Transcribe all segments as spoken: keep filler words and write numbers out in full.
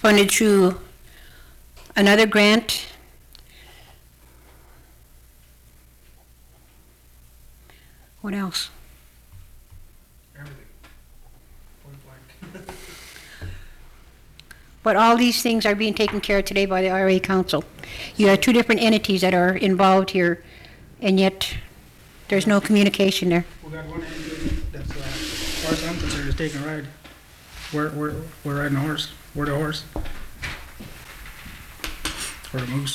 funded through another grant. What else? Everything. Point blank. But all these things are being taken care of today by the R A Council. You have two different entities that are involved here, and yet there's no communication there. We got one entity that's, uh, as far as I'm concerned, is taking a ride. We're, we're, we're riding a horse. We're the horse. Or the moose.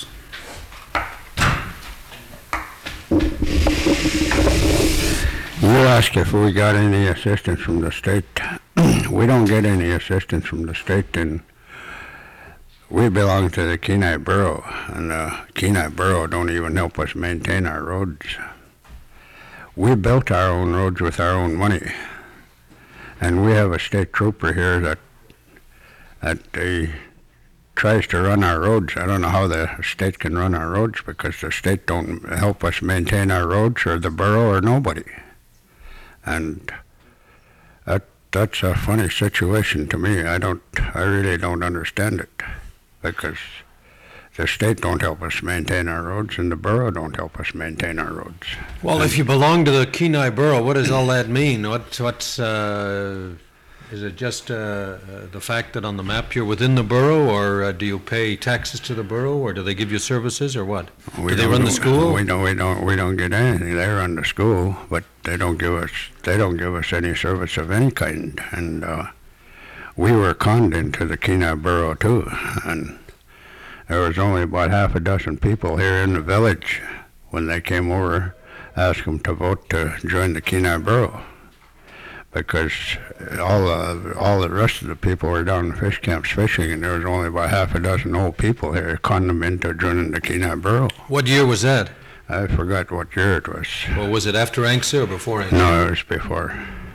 You asked if we got any assistance from the state. We don't get any assistance from the state, and we belong to the Kenai Borough, and the Kenai Borough don't even help us maintain our roads. We built our own roads with our own money, and we have a state trooper here that that he tries to run our roads. I don't know how the state can run our roads, because the state don't help us maintain our roads, or the borough, or nobody. And that that's a funny situation to me. I don't, I really don't understand it, because the state don't help us maintain our roads, and the borough don't help us maintain our roads. Well, if you belong to the Kenai Borough, what does all that mean? What, what's, uh, is it just uh, uh, the fact that on the map you're within the borough, or uh, do you pay taxes to the borough, or do they give you services, or what? We do they don't- run the school? We don't, we don't, we don't get anything. They run the school, but they don't give us, they don't give us any service of any kind. And uh, we were conned into the Kenai Borough too, and there was only about half a dozen people here in the village when they came over, asked them to vote to join the Kenai Borough, because all the, all the rest of the people were down in the fish camps fishing, and there was only about half a dozen old people here, conned them into joining the Kenai Borough. What year was that? I forgot what year it was. Well, was it after ANCSA or before ANCSA? No, it was before.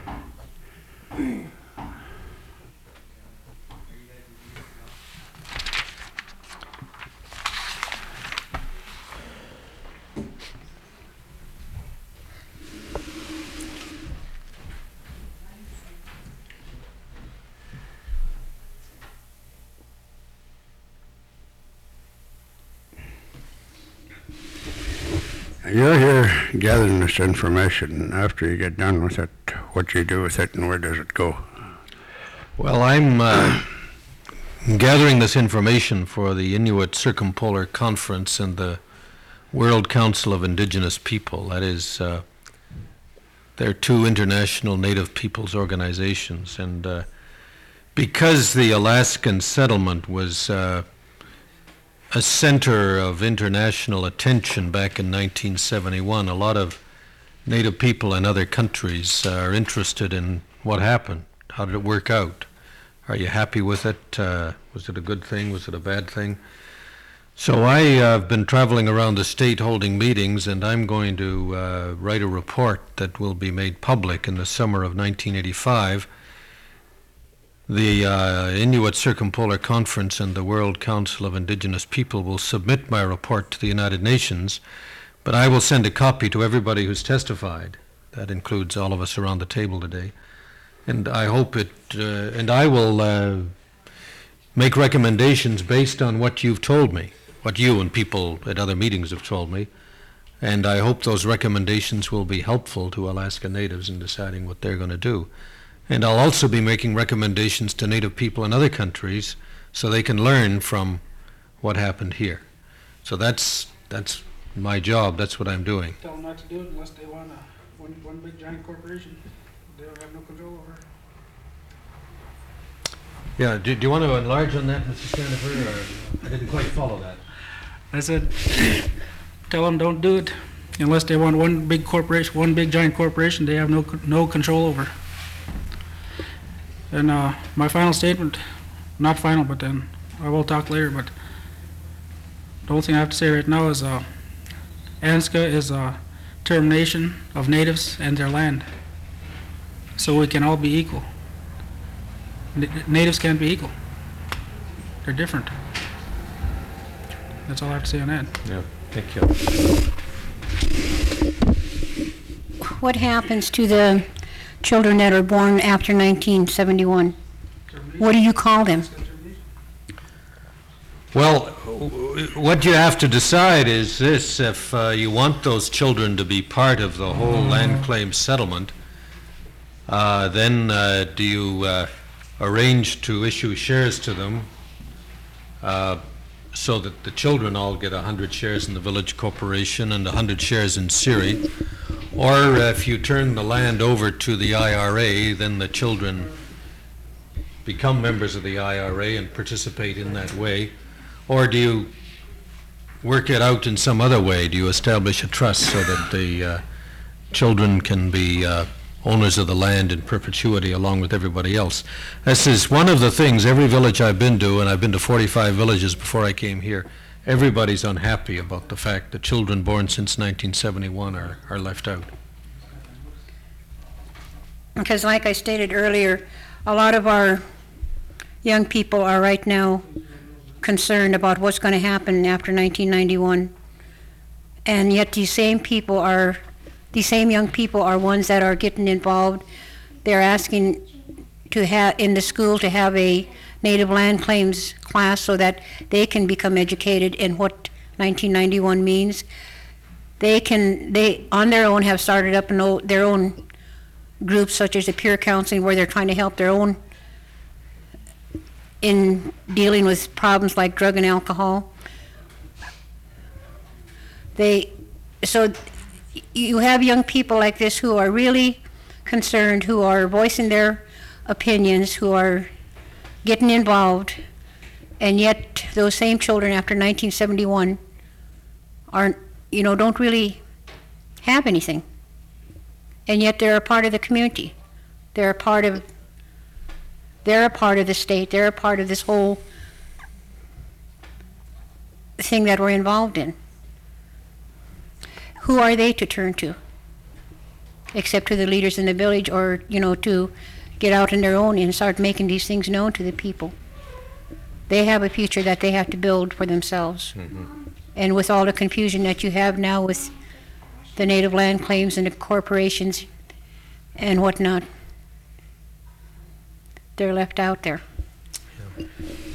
You're here gathering this information. After you get done with it, what do you do with it, and where does it go? Well, I'm uh, gathering this information for the Inuit Circumpolar Conference and the World Council of Indigenous People. That is, uh, they're two international Native peoples organizations, and uh, because the Alaskan settlement was uh, a center of international attention back in nineteen seventy-one, a lot of Native people in other countries uh, are interested in what happened. How did it work out? Are you happy with it? Uh, was it a good thing? Was it a bad thing? So I have uh, been traveling around the state holding meetings, and I'm going to uh, write a report that will be made public in the summer of nineteen eighty-five. The uh, Inuit Circumpolar Conference and the World Council of Indigenous People will submit my report to the United Nations, but I will send a copy to everybody who's testified. That includes all of us around the table today. And I hope it, uh, and I will uh, make recommendations based on what you've told me, what you and people at other meetings have told me. And I hope those recommendations will be helpful to Alaska Natives in deciding what they're going to do. And I'll also be making recommendations to Native people in other countries so they can learn from what happened here. So that's that's my job. That's what I'm doing. Tell them not to do it unless they want a, one, one big giant corporation. They don't have no control over it. Yeah, do, do you want to enlarge on that, Mister Standifer, or I didn't quite follow that? I said, tell them don't do it unless they want one big corporation, one big giant corporation they have no no control over. And uh, my final statement, not final, but then I will talk later, but the only thing I have to say right now is uh, ANCSA is a termination of natives and their land. So we can all be equal. N- natives can't be equal. They're different. That's all I have to say on that. Yeah, thank you. What happens to the children that are born after nineteen seventy-one? What do you call them? Well, w- what you have to decide is this: if uh, you want those children to be part of the whole land claim settlement, uh, then uh, do you uh, arrange to issue shares to them uh, so that the children all get one hundred shares in the village corporation and one hundred shares in Siri? Or if you turn the land over to the I R A, then the children become members of the I R A and participate in that way? Or do you work it out in some other way? Do you establish a trust so that the uh, children can be uh, owners of the land in perpetuity along with everybody else? This is one of the things, every village I've been to, and I've been to forty-five villages before I came here, everybody's unhappy about the fact that children born since nineteen seventy-one are, are left out. Because like I stated earlier, a lot of our young people are right now concerned about what's going to happen after nineteen ninety-one. And yet these same people are, these same young people are ones that are getting involved. They're asking to have, in the school, to have a native land claims class so that they can become educated in what nineteen ninety-one means. They can, they, on their own, have started up an o- their own groups such as the peer counseling, where they're trying to help their own in dealing with problems like drug and alcohol. They, so you have young people like this who are really concerned, who are voicing their opinions, who are getting involved, and yet those same children after nineteen seventy-one aren't, you know, don't really have anything. And yet they're a part of the community. They're a part of They're a part of the state. They're a part of this whole thing that we're involved in. Who are they to turn to? Except to the leaders in the village, or, you know, to get out on their own and start making these things known to the people. They have a future that they have to build for themselves. Mm-hmm. And with all the confusion that you have now with the native land claims and the corporations and whatnot, they're left out there. Yeah.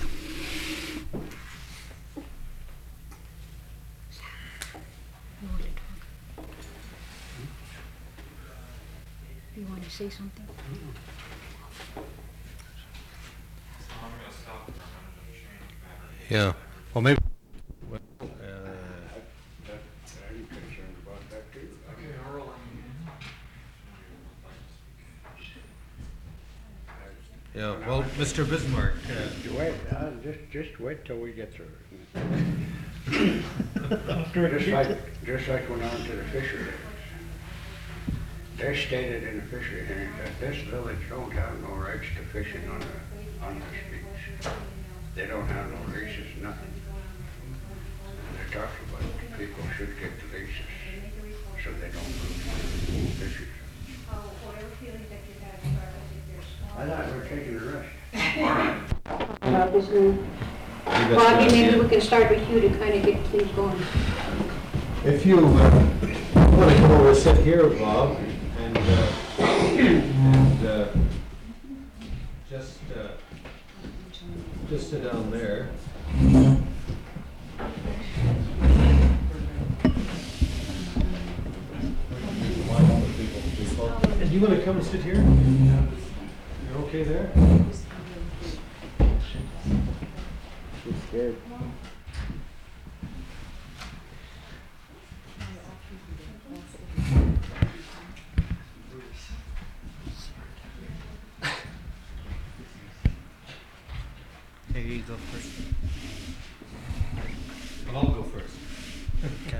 You want to say something? Yeah. Well, maybe. Well, uh, yeah. Well, Mister Bismarck. Uh, Wait, uh, just, just wait till we get through. Just like, just like when I went to the fishery. They stated in the fishery hearing that this village don't have no rights to fishing on the, on this beach. They don't have no leases, nothing. And they talked about people should get the leases so they don't lose fishing. I thought we were taking a rest. About this new, Bobby, maybe we can start with you to kind of get things going. If you uh, want to come over and sit here, Bob, and, uh, and uh, just, uh, just sit down there. And you want to come and sit here? You're okay there? She's scared. Hey, you go first. I'll go first. Okay.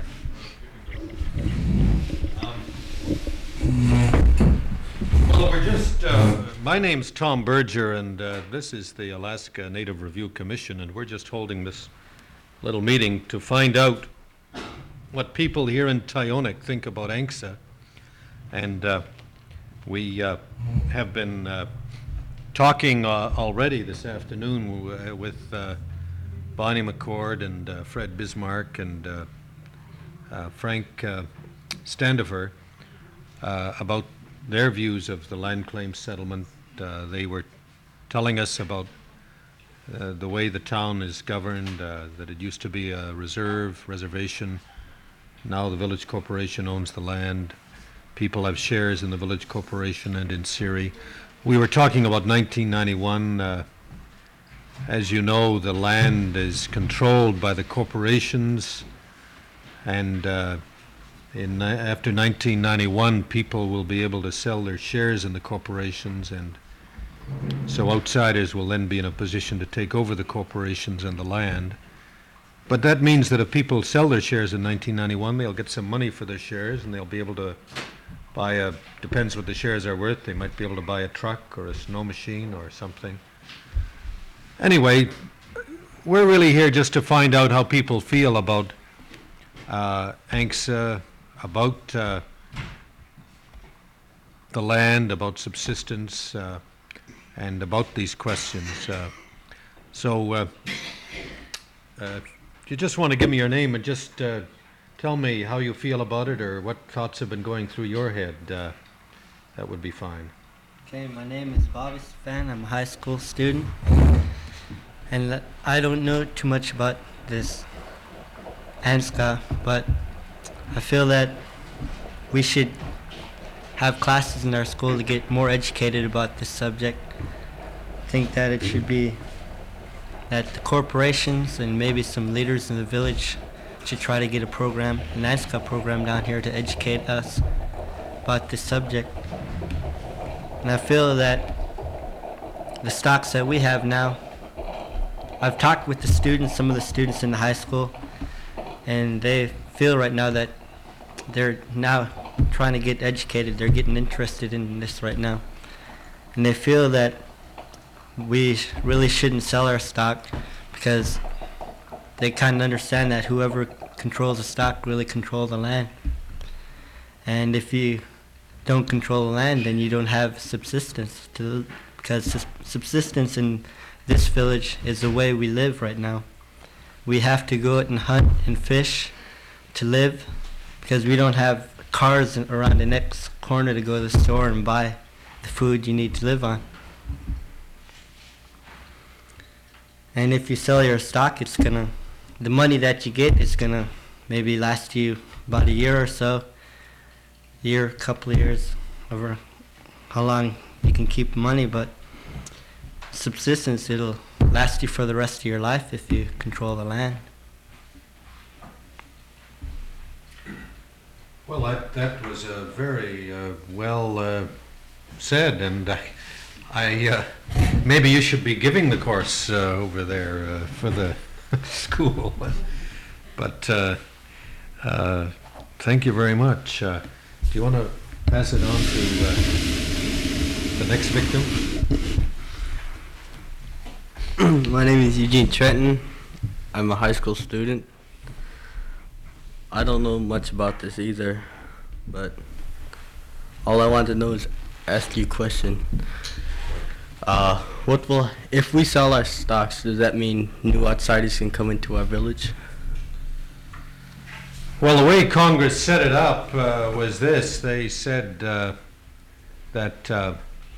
Um, well, we're just, uh, my name's Tom Berger, and uh, this is the Alaska Native Review Commission, and we're just holding this little meeting to find out what people here in Tyonek think about A N C S A. And uh, we uh, have been uh, talking uh, already this afternoon w- with uh, Bonnie McCord and uh, Fred Bismarck and uh, uh, Frank uh, Standifer uh, about their views of the land claim settlement. Uh, they were telling us about uh, the way the town is governed, uh, that it used to be a reserve, reservation. Now the village corporation owns the land. People have shares in the village corporation and in Siri. We were talking about nineteen ninety-one. Uh, as you know, the land is controlled by the corporations, and uh, in after nineteen ninety-one, people will be able to sell their shares in the corporations, and so outsiders will then be in a position to take over the corporations and the land. But that means that if people sell their shares in nineteen ninety-one, they'll get some money for their shares, and they'll be able to buy a, depends what the shares are worth, they might be able to buy a truck or a snow machine or something. Anyway, we're really here just to find out how people feel about uh, A N C S A, about uh, the land, about subsistence, uh, and about these questions. Uh, so, uh, uh, if you just want to give me your name and just uh, tell me how you feel about it or what thoughts have been going through your head, uh, that would be fine. Okay, my name is Bobby Stefan. I'm a high school student. And uh, I don't know too much about this A N S C A, but I feel that we should have classes in our school to get more educated about this subject. I think that it should be that the corporations and maybe some leaders in the village should try to get a program, an A N S C A program down here to educate us about this subject. And I feel that the stocks that we have now, I've talked with the students, some of the students in the high school, and they feel right now that they're now trying to get educated, they're getting interested in this right now. And they feel that we sh- really shouldn't sell our stock because they kind of understand that whoever controls the stock really controls the land. And if you don't control the land, then you don't have subsistence, to, because sus- subsistence in this village is the way we live right now. We have to go out and hunt and fish to live because we don't have cars in- around the next corner to go to the store and buy the food you need to live on. And if you sell your stock, it's gonna, the money that you get is gonna maybe last you about a year or so, year, couple of years, over how long you can keep money, but subsistence, it'll last you for the rest of your life if you control the land. Well, that, that was uh, very uh, well uh, said, and I, I uh, maybe you should be giving the course uh, over there uh, for the school. But uh, uh, thank you very much. Uh, do you want to pass it on to uh, the next victim? My name is Eugene Trenton. I'm a high school student. I don't know much about this either, but all I want to know is ask you a question. Uh, what will, if we sell our stocks, does that mean new outsiders can come into our village? Well, the way Congress set it up uh, was this. They said uh, that uh,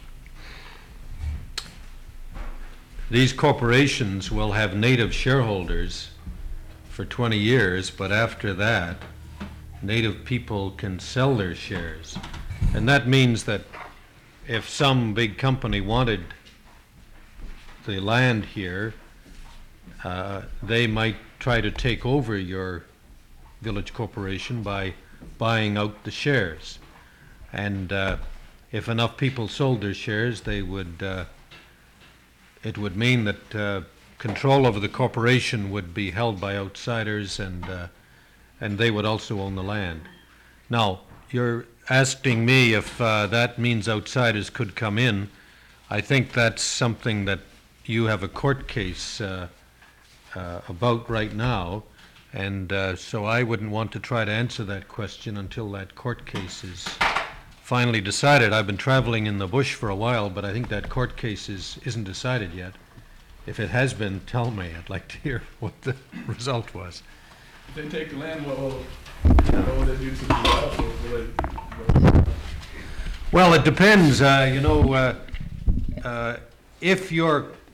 these corporations will have native shareholders for twenty years, but after that, native people can sell their shares. And that means that if some big company wanted the land here, uh, they might try to take over your village corporation by buying out the shares. And uh, if enough people sold their shares, they would, uh, it would mean that uh, control over the corporation would be held by outsiders, and uh, and they would also own the land. Now, you're asking me if uh, that means outsiders could come in. I think that's something that you have a court case uh, uh, about right now, and uh, so I wouldn't want to try to answer that question until that court case is finally decided. I've been traveling in the bush for a while, but I think that court case is, isn't decided yet. If it has been, tell me. I'd like to hear what the result was. If they take the land, what will, what will they do to the developer? Will they, Well, it depends. Uh, you know, uh, uh, if your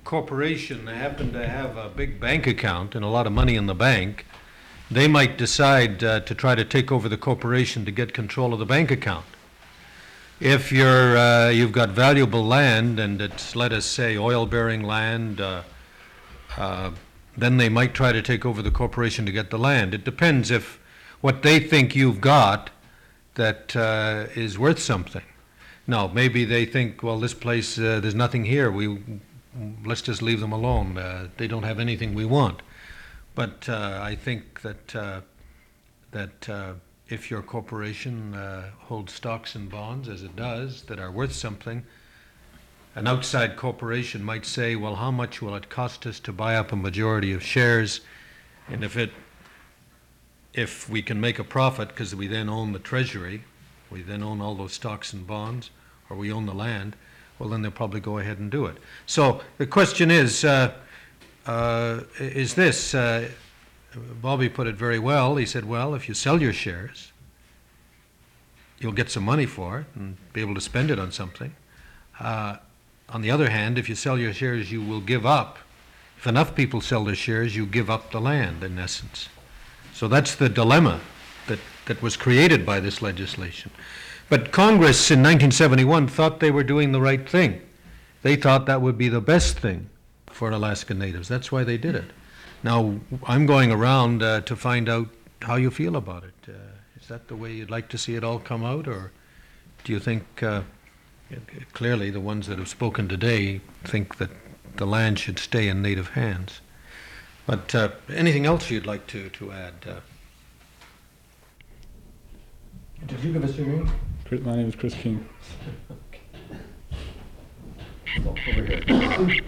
corporation happened to have a big bank account and a lot of money in the bank, they might decide uh, to try to take over the corporation to get control of the bank account. If you're, uh, you've got valuable land and it's, let us say, oil-bearing land, uh, uh, then they might try to take over the corporation to get the land. It depends if what they think you've got that uh, is worth something. No, maybe they think, well, this place, uh, there's nothing here. We, let's just leave them alone. Uh, they don't have anything we want. But uh, I think that uh, that uh, if your corporation uh, holds stocks and bonds, as it does, that are worth something, an outside corporation might say, well, how much will it cost us to buy up a majority of shares? And if it, if we can make a profit, because we then own the treasury, we then own all those stocks and bonds, or we own the land, well, then they'll probably go ahead and do it. So the question is, uh, uh, is this, uh, Bobby put it very well. He said, well, if you sell your shares, you'll get some money for it and be able to spend it on something. Uh, on the other hand, if you sell your shares, you will give up. If enough people sell their shares, you give up the land, in essence. So that's the dilemma that, that was created by this legislation. But Congress in nineteen seventy-one thought they were doing the right thing. They thought that would be the best thing for Alaska Natives. That's why they did it. Now, I'm going around uh, to find out how you feel about it. Uh, is that the way you'd like to see it all come out, or do you think, uh, clearly the ones that have spoken today think that the land should stay in Native hands? But uh, anything else you'd like to, to add? Uh, Did you give us your name? Chris- My name is Chris King. Oh, over here.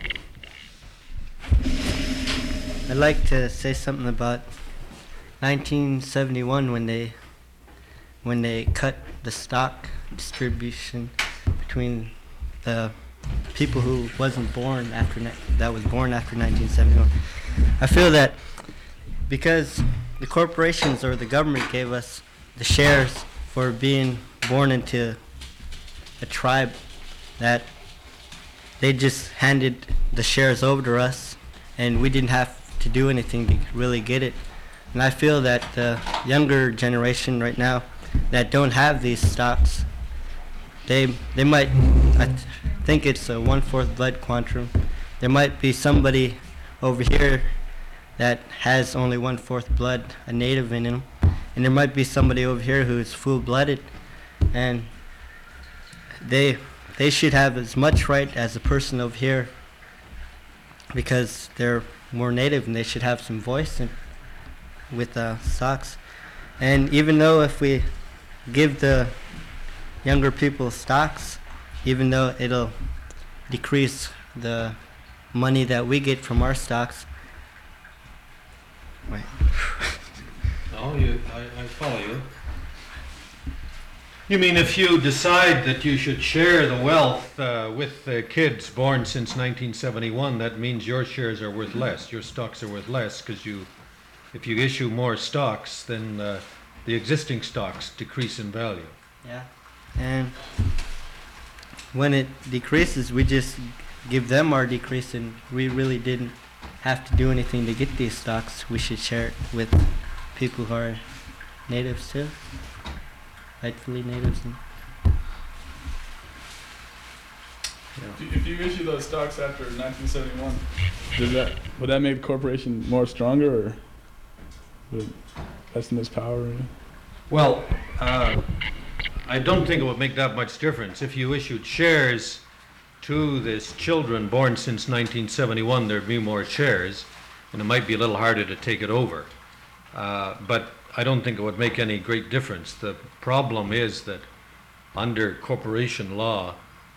I'd like to say something about nineteen seventy-one when they when they cut the stock distribution between the people who wasn't born after ni- that was born after nineteen seventy-one. I feel that because the corporations or the government gave us the shares for being born into a tribe, that they just handed the shares over to us and we didn't have to do anything to really get it. And I feel that the younger generation right now that don't have these stocks, they they might, I th- think it's a one-fourth blood quantum. There might be somebody over here that has only one-fourth blood, a native in him, and there might be somebody over here who's full-blooded, and they they should have as much right as the person over here because they're more native and they should have some voice in, with uh, stocks. And even though if we give the younger people stocks, even though it'll decrease the money that we get from our stocks. Wait. No, you, I, I follow you. You mean if you decide that you should share the wealth uh, with the kids born since nineteen seventy-one, that means your shares are worth less, your stocks are worth less, because you, if you issue more stocks, then uh, the existing stocks decrease in value. Yeah. And when it decreases, we just give them our decrease, and we really didn't have to do anything to get these stocks. We should share it with people who are natives too. Rightfully natives. And If you, if you issue those stocks after nineteen seventy-one, does that would that make the corporation more stronger, or would it lessen its power? Or Well, uh, I don't think it would make that much difference. If you issued shares to this children born since nineteen seventy-one, there'd be more shares, and it might be a little harder to take it over. Uh, but I don't think it would make any great difference. The problem is that under corporation law,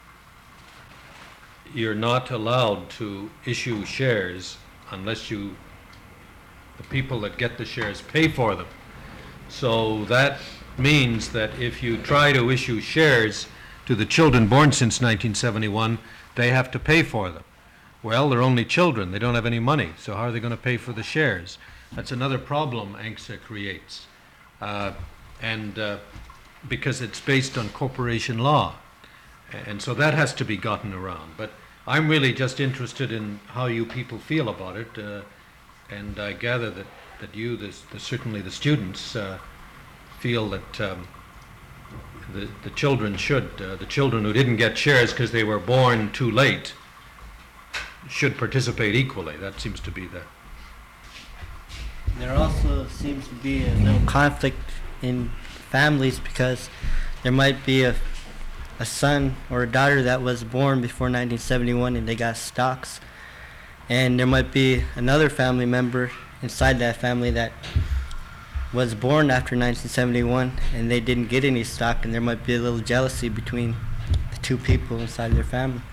you're not allowed to issue shares unless you, the people that get the shares, pay for them. So that means that if you try to issue shares to the children born since nineteen seventy-one, they have to pay for them. Well, they're only children. They don't have any money. So how are they going to pay for the shares? That's another problem A N C S A creates. Uh, and uh, because it's based on corporation law. And so that has to be gotten around. But I'm really just interested in how you people feel about it, uh, and I gather that, that you, the, the, certainly the students, uh, feel that um, the, the children should, uh, the children who didn't get shares because they were born too late, should participate equally. That seems to be the... There also seems to be a little conflict in families because there might be a, a son or a daughter that was born before nineteen seventy-one and they got stocks. And there might be another family member inside that family that was born after nineteen seventy-one and they didn't get any stock, and there might be a little jealousy between the two people inside their family.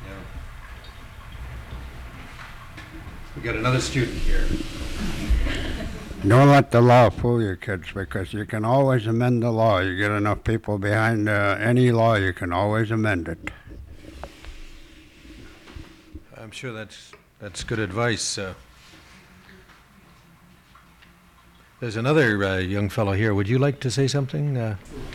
We got another student here. Don't let the law fool you, kids, because you can always amend the law. You get enough people behind uh, any law, you can always amend it. I'm sure that's, that's good advice. Uh, there's another uh, young fellow here. Would you like to say something? Uh,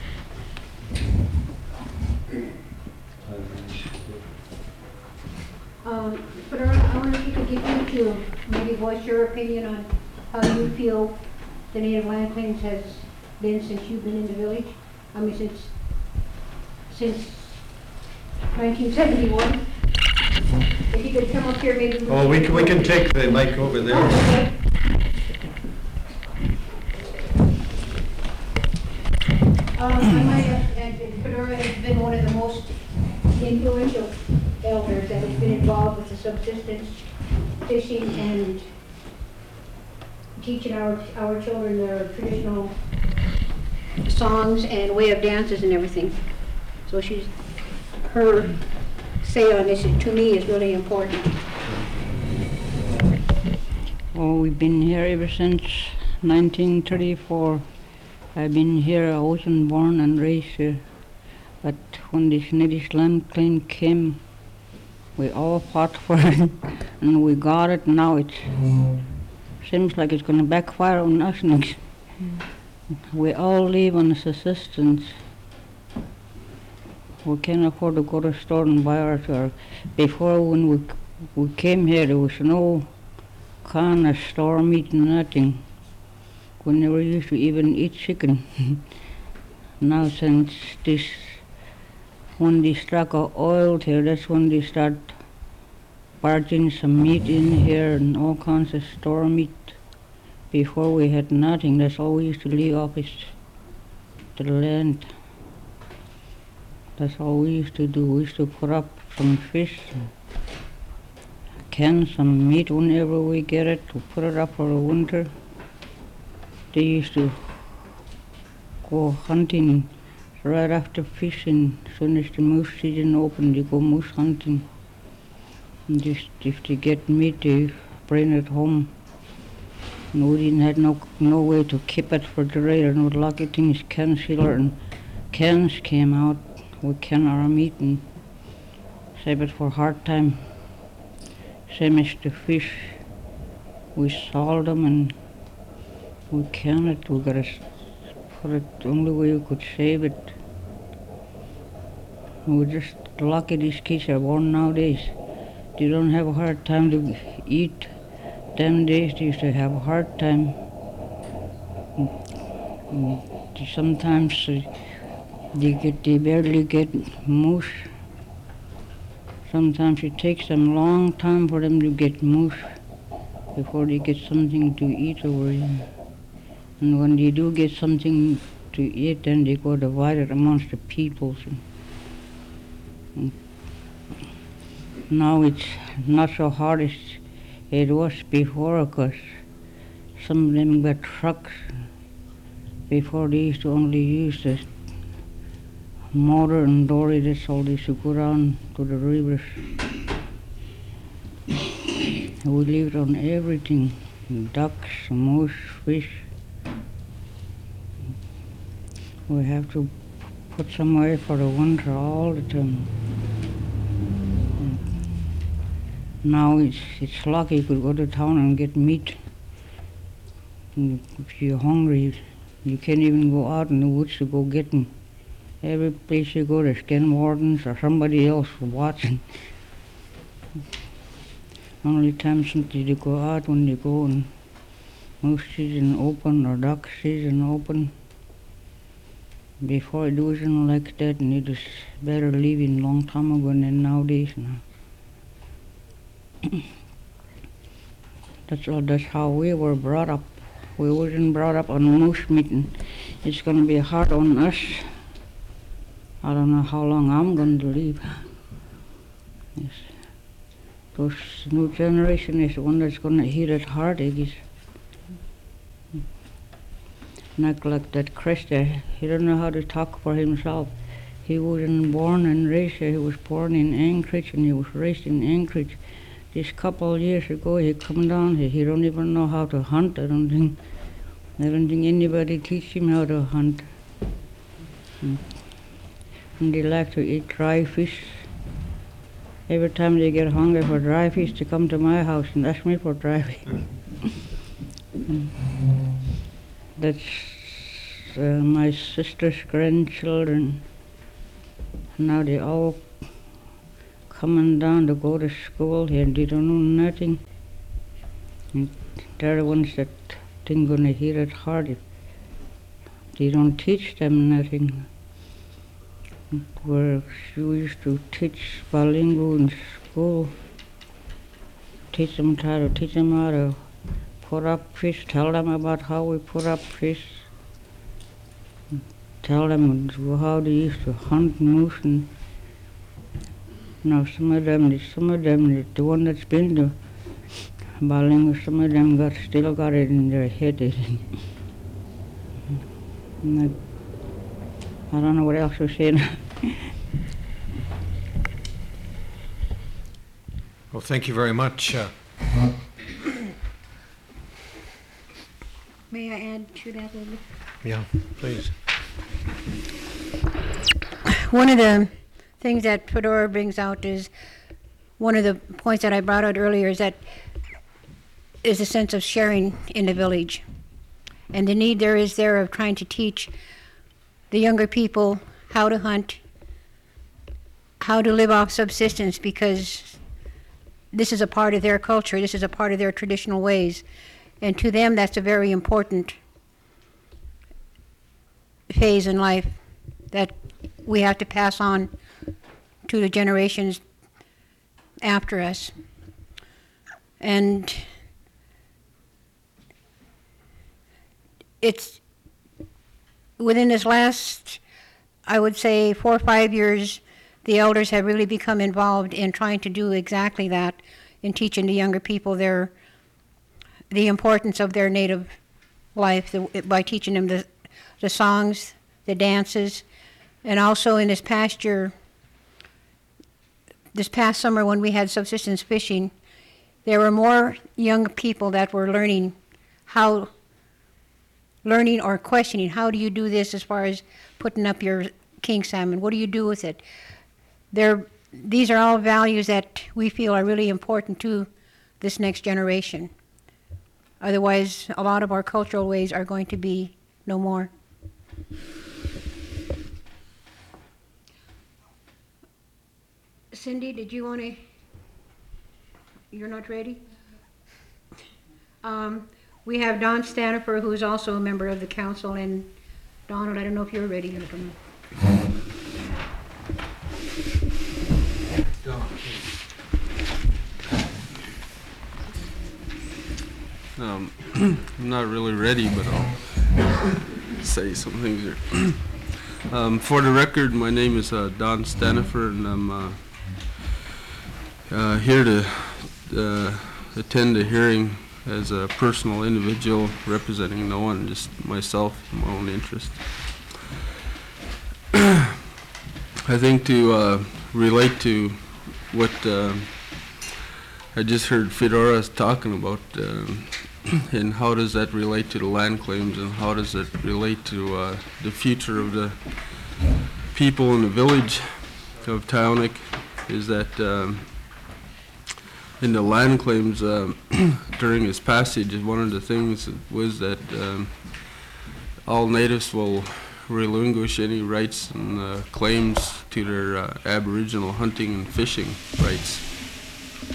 Um, but I I wonder if you could get you to maybe voice your opinion on how you feel the native land claims has been since you've been in the village? I mean, since, since nineteen seventy-one? If you could come up here, maybe. Oh, we can, we can take the mic over there. Okay. Um, I might have, and Fedora has been one of the most influential elders that has been involved with the subsistence fishing and teaching our, our children their traditional songs and way of dances and everything. So she's, her say on this, to me, is really important. Oh, we've been here ever since nineteen thirty-four. I've been here, I wasn't born and raised here. But when this native land claim came, we all fought for it, and we got it. Now it seems like it's going to backfire on us next. We all live on subsistence. We can't afford to go to the store and buy our, our before when we we came here, there was no kind of store meat, nothing. We never used to even eat chicken. Now since this, when they struck our oil here, that's when they start barging some meat in here and all kinds of store meat. Before we had nothing. That's all we used to live off is the land. That's all we used to do. We used to put up some fish, can some meat whenever we get it, to put it up for the winter. They used to go hunting right after fishing. As soon as the moose season opened, they go moose hunting. And just if they get meat, they bring it home. And we didn't have no no way to keep it refrigerated. No lucky things, can sealer and cans came out. We can our meat and save it for hard time. Same as the fish. We salt them and we can it. We gotta put it the only way we could save it. We're just lucky these kids are born nowadays. They don't have a hard time to eat. Them days they used to have a hard time. Sometimes uh, they get they barely get moose. Sometimes it takes them a long time for them to get moose before they get something to eat over here. And when they do get something to eat, then they go divide it amongst the peoples. And now it's not so hard as it was before, because some of them got trucks. Before they used to only use the motor and dory. That's all they used to go down to the rivers. We lived on everything, ducks, moose, fish. We have to put some away for the winter all the time. Now it's, it's lucky you could go to town and get meat. And if you're hungry, you can't even go out in the woods to go get them. Every place you go, there's game wardens or somebody else watching. Only time something to go out when you go and moose season open or duck season open. Before I do something like that, and it is better leaving long time ago than nowadays. Now. That's all. That's how we were brought up. We wasn't brought up on a moose meeting. It's going to be hard on us. I don't know how long I'm going to live. Yes. Those new generation is the one that's going to hit it hard, I guess. Not like that Christian. He don't know how to talk for himself. He wasn't born and raised here. He was born in Anchorage and he was raised in Anchorage. This couple of years ago, he come down here. He don't even know how to hunt. I don't think. I don't think anybody teach him how to hunt. Mm. And they like to eat dry fish. Every time they get hungry for dry fish, they come to my house and ask me for dry fish. Mm. That's uh, my sister's grandchildren. Now they all coming down to go to school here. They don't know nothing. And they're the ones that think gonna hit it hard if they don't teach them nothing. Where she used to teach bilingual in school, teach them how to teach them how to put up fish, tell them about how we put up fish, tell them how they used to hunt moose. And now some of them, some of them, the one that's been to bilingual, some of them got still got it in their head. And I, I don't know what else to say. Well, thank you very much. Uh, May I add to that a little bit? yeah, please. One of the things that Fedora brings out is, one of the points that I brought out earlier is that is a sense of sharing in the village. And the need there is there of trying to teach the younger people how to hunt, how to live off subsistence, because this is a part of their culture, this is a part of their traditional ways. And to them, that's a very important phase in life that we have to pass on to the generations after us. And it's within this last, I would say, four or five years, the elders have really become involved in trying to do exactly that, in teaching the younger people their the importance of their native life, the, by teaching them the, the songs, the dances, and also in this past year, this past summer when we had subsistence fishing, there were more young people that were learning how, learning or questioning, how do you do this as far as putting up your king salmon? What do you do with it? They're, these are all values that we feel are really important to this next generation. Otherwise, a lot of our cultural ways are going to be no more. Cindy, did you want to? You're not ready? Um, we have Don Stanifer, who's also a member of the council, and Donald, I don't know if you're ready. Um, I'm not really ready, but I'll say some things here. um, for the record, my name is uh, Don Stanifer, and I'm uh, uh, here to uh, attend a hearing as a personal individual representing no one, just myself, my own interest. I think to uh, relate to what uh, I just heard Fedora talking about, uh, and how does that relate to the land claims, and how does it relate to uh, the future of the people in the village of Tyonek, is that um, in the land claims uh, during his passage, one of the things was that um, all natives will relinquish any rights and uh, claims to their uh, Aboriginal hunting and fishing rights.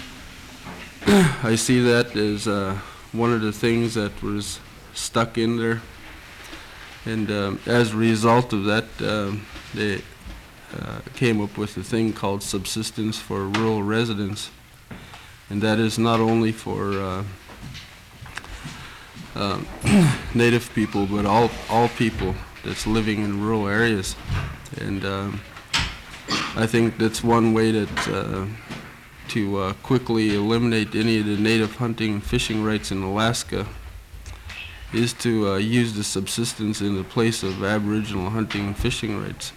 I see that as uh, one of the things that was stuck in there. And um, as a result of that, um, they uh, came up with a thing called subsistence for rural residents. And that is not only for uh, uh, native people, but all, all people that's living in rural areas. And um, I think that's one way that uh, to uh, quickly eliminate any of the native hunting and fishing rights in Alaska is to uh, use the subsistence in the place of Aboriginal hunting and fishing rights.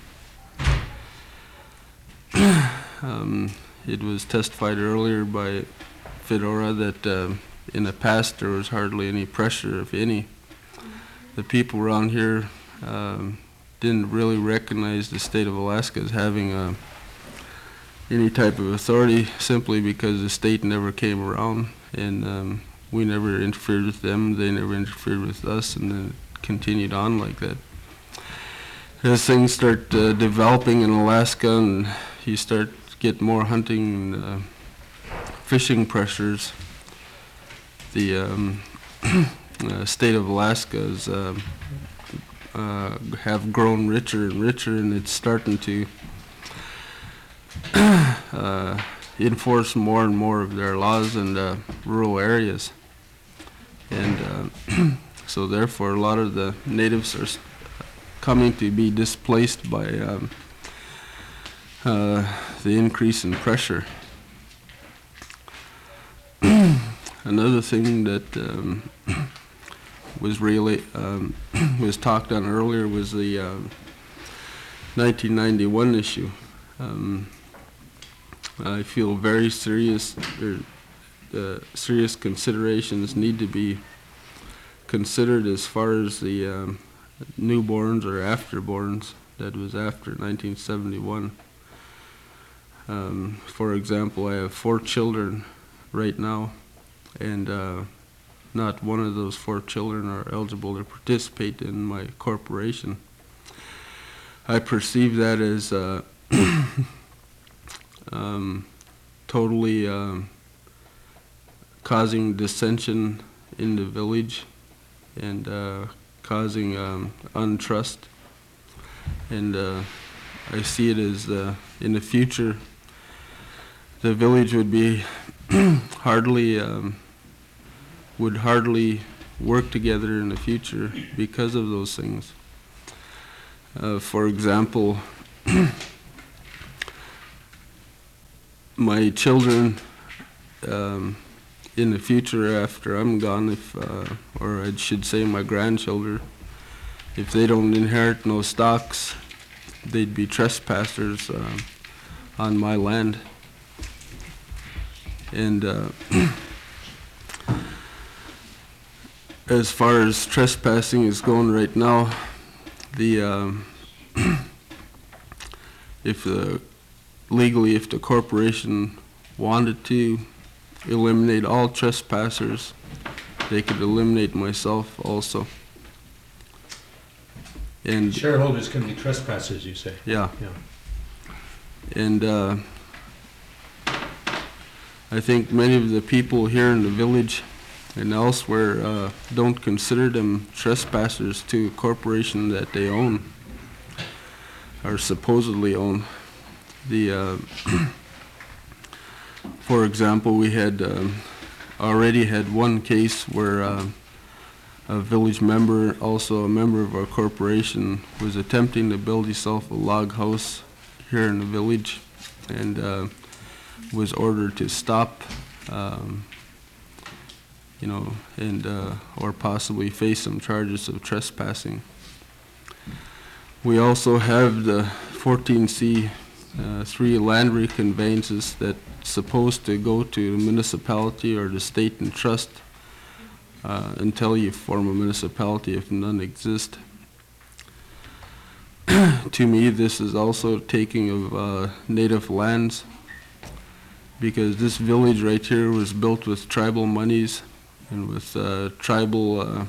um, it was testified earlier by Fedora that uh, in the past there was hardly any pressure, if any. The people around here um, didn't really recognize the state of Alaska as having uh, any type of authority, simply because the state never came around, and um, we never interfered with them, they never interfered with us, and then it continued on like that. As things start uh, developing in Alaska and you start to get more hunting and uh, fishing pressures, the um, uh, state of Alaska is uh, uh, have grown richer and richer, and it's starting to uh, enforce more and more of their laws in uh, rural areas. And uh, so therefore a lot of the natives are coming to be displaced by um, uh, the increase in pressure. Another thing that um, was really um, was talked on earlier was the uh, nineteen ninety-one issue. Um, I feel very serious, er, uh, serious considerations need to be considered as far as the um, newborns or afterborns that was after nineteen seventy-one. Um, for example, I have four children right now, and uh, not one of those four children are eligible to participate in my corporation. I perceive that as uh, um, totally um, causing dissension in the village and uh, causing um, untrust. And uh, I see it as uh, in the future, the village would be hardly, um, would hardly work together in the future because of those things. Uh, for example, my children um, in the future after I'm gone, if, uh, or I should say my grandchildren, if they don't inherit no stocks, they'd be trespassers uh, on my land. And uh, as far as trespassing is going right now, the um, if the legally, if the corporation wanted to eliminate all trespassers, they could eliminate myself also. And shareholders can be trespassers, you say? Yeah. Yeah. And uh, I think many of the people here in the village and elsewhere uh, don't consider them trespassers to a corporation that they own, or supposedly own. The, uh, for example, we had um, already had one case where uh, a village member, also a member of our corporation, was attempting to build himself a log house here in the village, and uh, was ordered to stop, um, you know, and uh, or possibly face some charges of trespassing. We also have the fourteen C uh, three land reconveyances that's supposed to go to the municipality or the state in trust uh, until you form a municipality if none exist. To me, this is also taking of uh, native lands, because this village right here was built with tribal monies and with uh, tribal uh,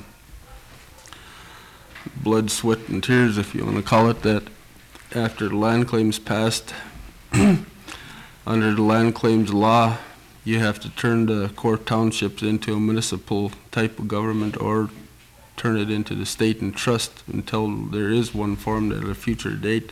blood, sweat, and tears, if you want to call it that. After the land claims passed, under the land claims law, you have to turn the core townships into a municipal type of government or turn it into the state and trust until there is one formed at a future date.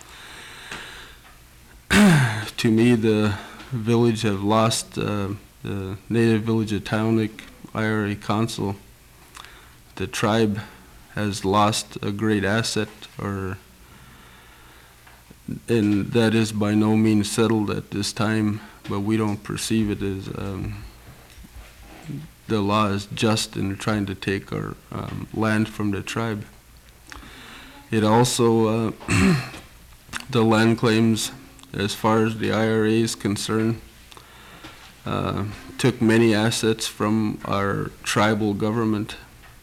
To me, the village have lost uh, the native village of Townick I R A council. The tribe has lost a great asset, or and that is by no means settled at this time, but we don't perceive it as um, the law is just in trying to take our um, land from the tribe. It also, uh, the land claims, as far as the I R A is concerned, uh, took many assets from our tribal government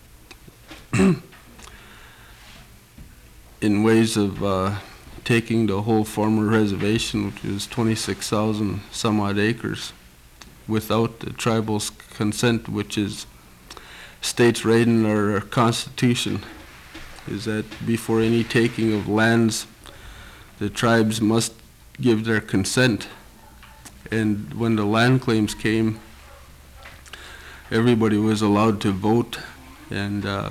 in ways of uh, taking the whole former reservation, which was twenty-six thousand some odd acres, without the tribal's consent, which is states right in our constitution, is that before any taking of lands, the tribes must give their consent. And when the land claims came, everybody was allowed to vote, and uh,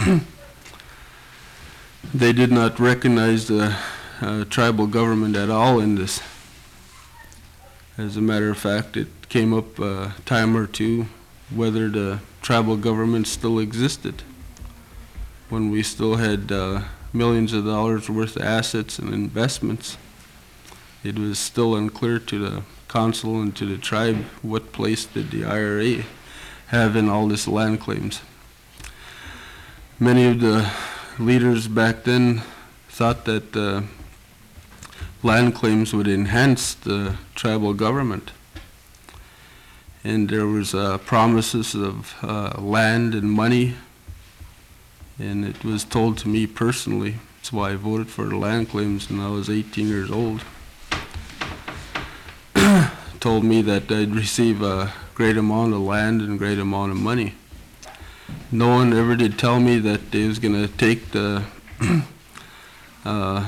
they did not recognize the uh, tribal government at all in this. As a matter of fact, it came up a time or two whether the tribal government still existed, when we still had uh, millions of dollars worth of assets and investments. It was still unclear to the council and to the tribe what place did the I R A have in all this land claims. Many of the leaders back then thought that uh, land claims would enhance the tribal government, and there was uh, promises of uh, land and money, and it was told to me personally. That's why I voted for the land claims when I was eighteen years old. Told me that I'd receive a great amount of land and great amount of money. No one ever did tell me that they was going to take the uh,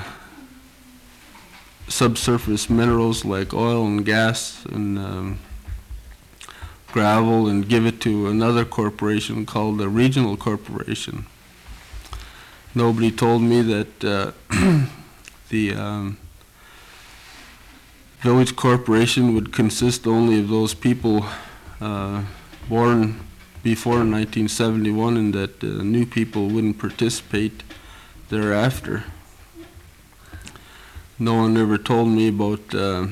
subsurface minerals like oil and gas and um, gravel and give it to another corporation called the Regional Corporation. Nobody told me that uh, the um, village corporation would consist only of those people uh, born before nineteen seventy-one, and that uh, new people wouldn't participate thereafter. No one ever told me about uh,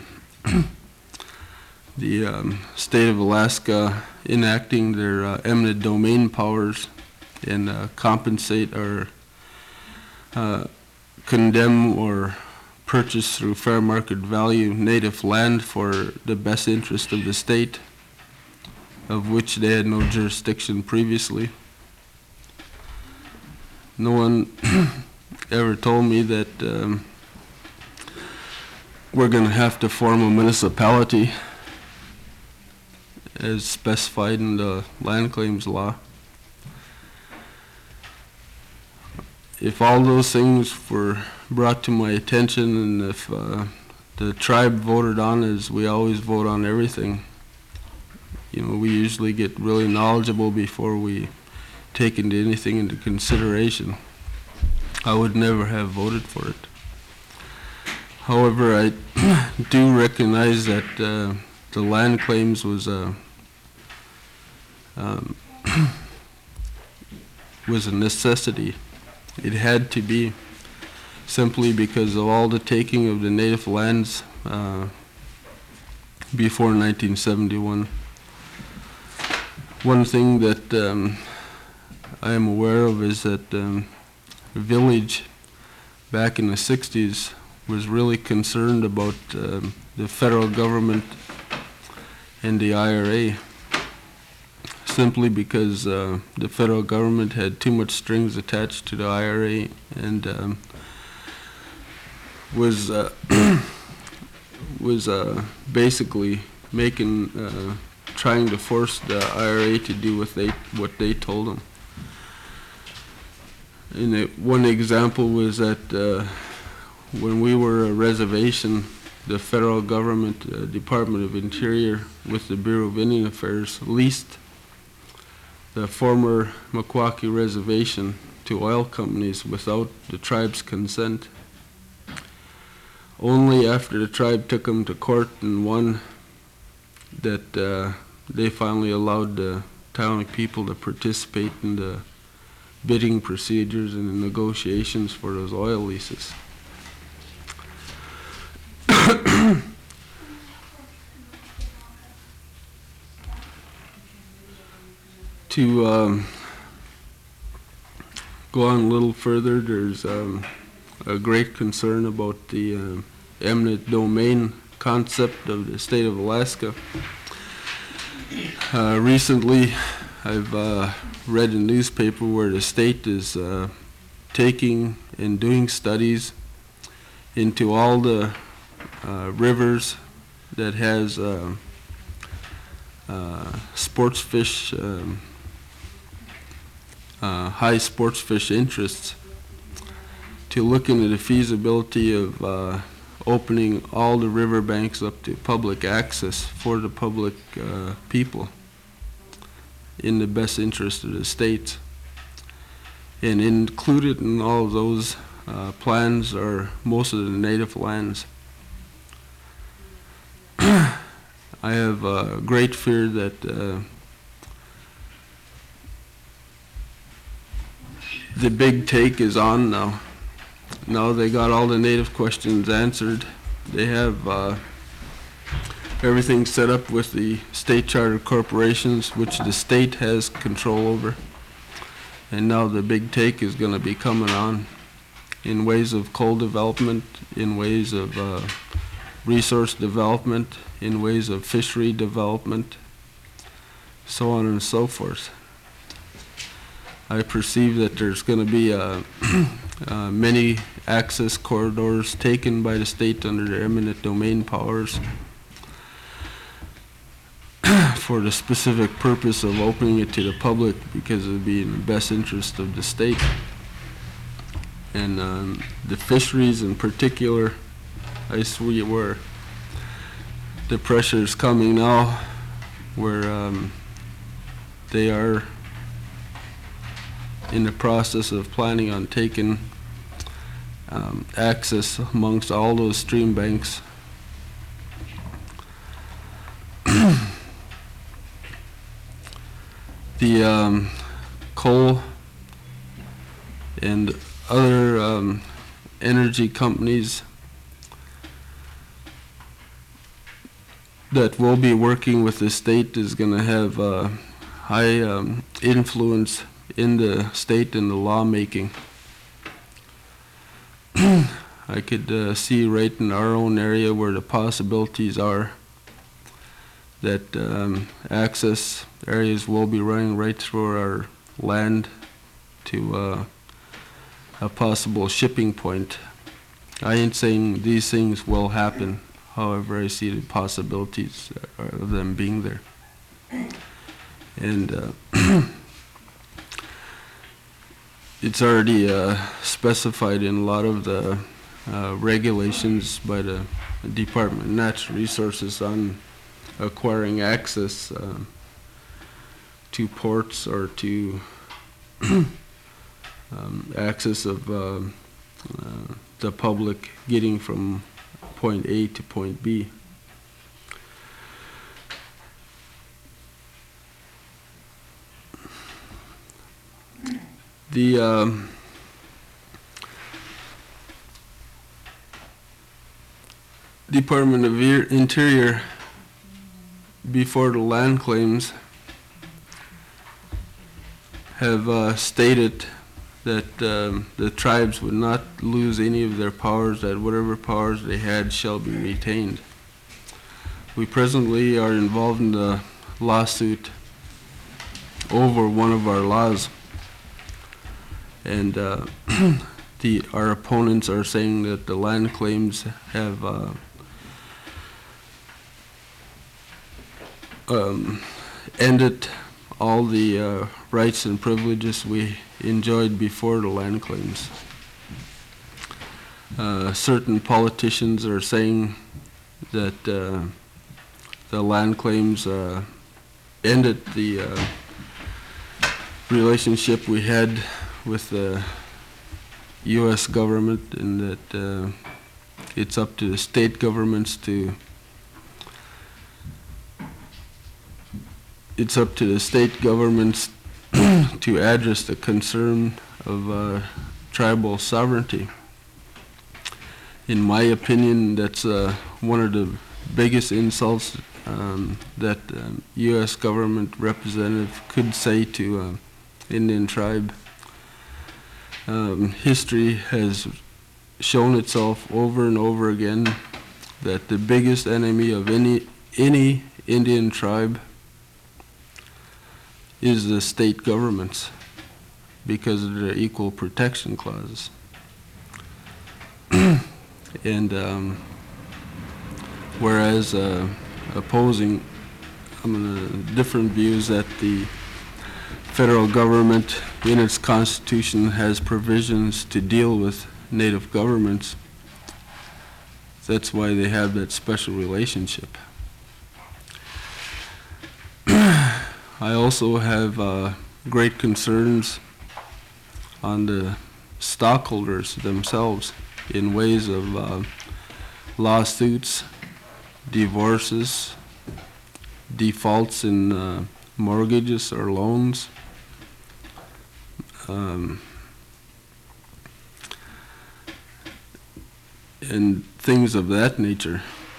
the um, state of Alaska enacting their uh, eminent domain powers and uh, compensate or uh, condemn or purchase through fair market value native land for the best interest of the state, of which they had no jurisdiction previously. No one ever told me that um, we're going to have to form a municipality as specified in the land claims law. If all those things were brought to my attention, and if uh, the tribe voted on, as we always vote on everything, you know, we usually get really knowledgeable before we take into anything into consideration, I would never have voted for it. However, I do recognize that uh, the land claims was a um, was a necessity. It had to be, simply because of all the taking of the native lands uh, before nineteen seventy-one. One thing that um, I am aware of is that um, the village back in the sixties was really concerned about um, the federal government and the I R A, simply because uh, the federal government had too much strings attached to the I R A, and um, was uh, was uh, basically making, uh, trying to force the I R A to do what they what they told them. And it, one example was that uh, when we were a reservation, the federal government, uh, Department of Interior, with the Bureau of Indian Affairs, leased the former Makwaki Reservation to oil companies without the tribe's consent. Only after the tribe took them to court and won that uh, they finally allowed the Taoiseach people to participate in the bidding procedures and the negotiations for those oil leases. To um, go on a little further, there's um, a great concern about the uh, eminent domain concept of the state of Alaska. Uh, recently, I've uh, read a newspaper where the state is uh, taking and doing studies into all the uh, rivers that has uh, uh, sports fish, um, uh, high sports fish interests, to look into the feasibility of uh, opening all the riverbanks up to public access for the public uh, people in the best interest of the state. And included in all of those uh, plans are most of the native lands. I have a great fear that uh, the big take is on now. Now they got all the native questions answered. They have uh, everything set up with the state charter corporations, which the state has control over. And now the big take is going to be coming on in ways of coal development, in ways of uh, resource development, in ways of fishery development, so on and so forth. I perceive that there's going to be uh, uh, many access corridors taken by the state under their eminent domain powers for the specific purpose of opening it to the public, because it would be in the best interest of the state. And um, the fisheries in particular, I swear the pressure is coming now, where um, they are in the process of planning on taking um, access amongst all those stream banks. The um, coal and other um, energy companies that will be working with the state is going to have uh, high um, influence in the state and the lawmaking. I could uh, see right in our own area where the possibilities are that um, access areas will be running right through our land to uh, a possible shipping point. I ain't saying these things will happen, however I see the possibilities of them being there. And uh, it's already uh, specified in a lot of the uh, regulations by the Department of Natural Resources on acquiring access uh, to ports or to um, access of uh, uh, the public getting from point A to point B. The um, Department of Interior, before the land claims, have uh, stated that um, the tribes would not lose any of their powers, that whatever powers they had shall be retained. We presently are involved in a lawsuit over one of our laws, and uh, the our opponents are saying that the land claims have uh, um, ended all the uh, rights and privileges we enjoyed before the land claims. Uh, certain politicians are saying that uh, the land claims uh, ended the uh, relationship we had with the U S government, and that uh, it's up to the state governments to it's up to the state governments to address the concern of uh, tribal sovereignty. In my opinion, that's uh, one of the biggest insults um, that um, U S government representative could say to uh, Indian tribe. Um, history has shown itself over and over again that the biggest enemy of any any Indian tribe is the state governments because of their equal protection clauses. And um, whereas uh, opposing um, uh, different views that the federal government in its constitution has provisions to deal with native governments, that's why they have that special relationship. I also have uh, great concerns on the stockholders themselves in ways of uh, lawsuits, divorces, defaults in uh, mortgages or loans, um, and things of that nature.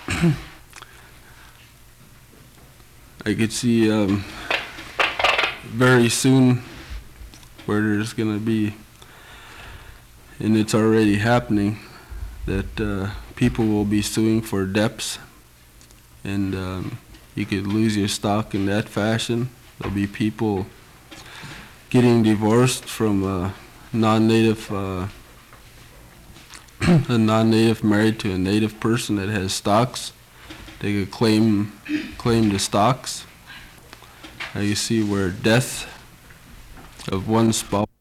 I could see um, very soon where there's going to be, and it's already happening, that uh, people will be suing for debts, and um, you could lose your stock in that fashion. There'll be people getting divorced from a non-native, uh, a non-native married to a native person that has stocks. They could claim claim the stocks. Now you see where death of one spouse